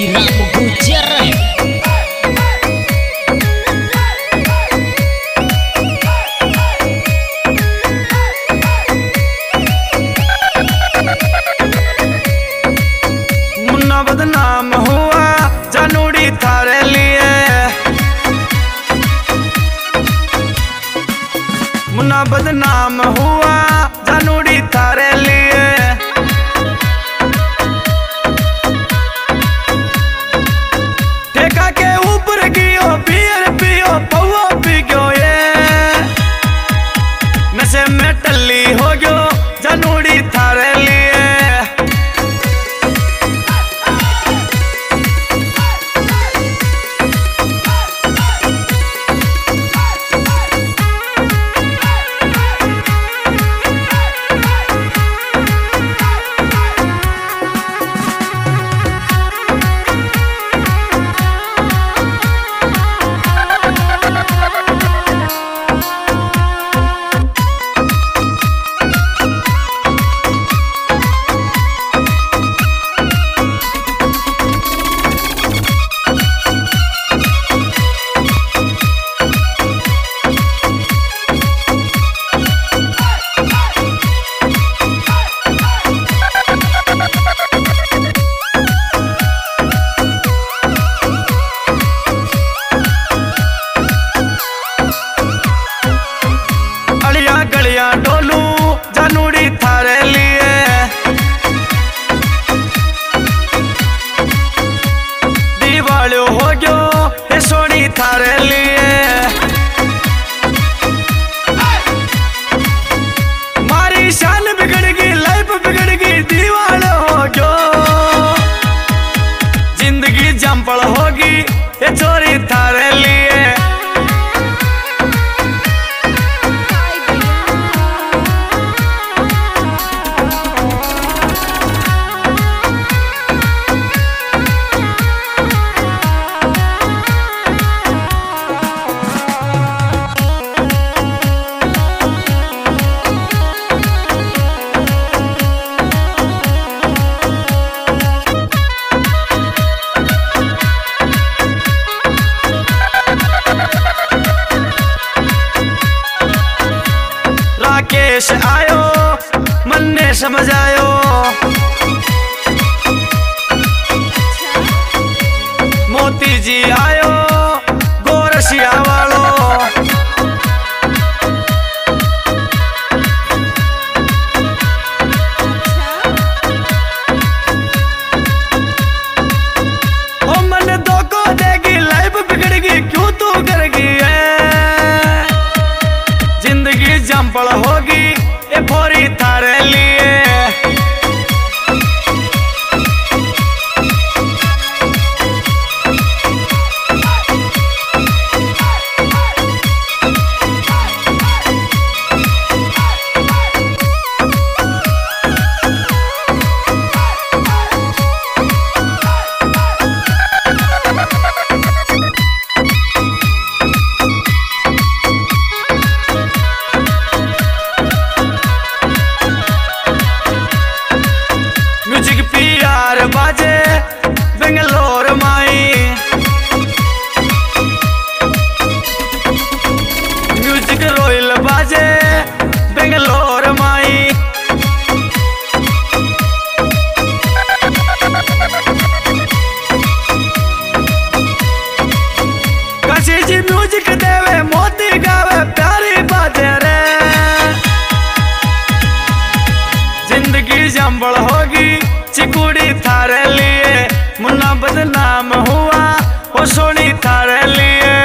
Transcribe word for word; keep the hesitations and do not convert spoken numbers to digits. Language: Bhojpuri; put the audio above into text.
Wiram Gujar. मुन्ना बदनाम हुआ जानूड़ी थारे लिए, मुन्ना बदनाम हुआ जानूड़ी थारे लिए। ठेका के ऊपर गियो बियर पियो पौवा पी गयो ये, नशे में टल्ली हो गयो जानूड़ी थारे लिए। गलियां डोलू जानूड़ी थारे लिए, दीवालो हो गयो ये सोनी थारे लिए। मारी शान बिगड़ गई लाइफ बिगड़ गई दीवालो हो गयो, जिंदगी जंपल होगी ये चोरी थारे लिए। राकेश आयो मन ने समझ आयो, मोती जी आयो गोरसिया वालो। ओ मन धोखो देगी लाइफ बिगड़ गई क्यों तू कर गई है, जिंदगी जंपल होगी ये फोरी थारे लिए। म्यूजिक पीआर बाजे बेंगलोर माई, म्यूजिक रॉयल बाजे बेंगलोर माई। काशी जी म्यूजिक देवे मोती गावे प्यारी बाजे रे, जिंदगी जंबल होगी चिकुड़ी थारे लिए। मुन्ना बदनाम हुआ वो सोनी थारे लिए।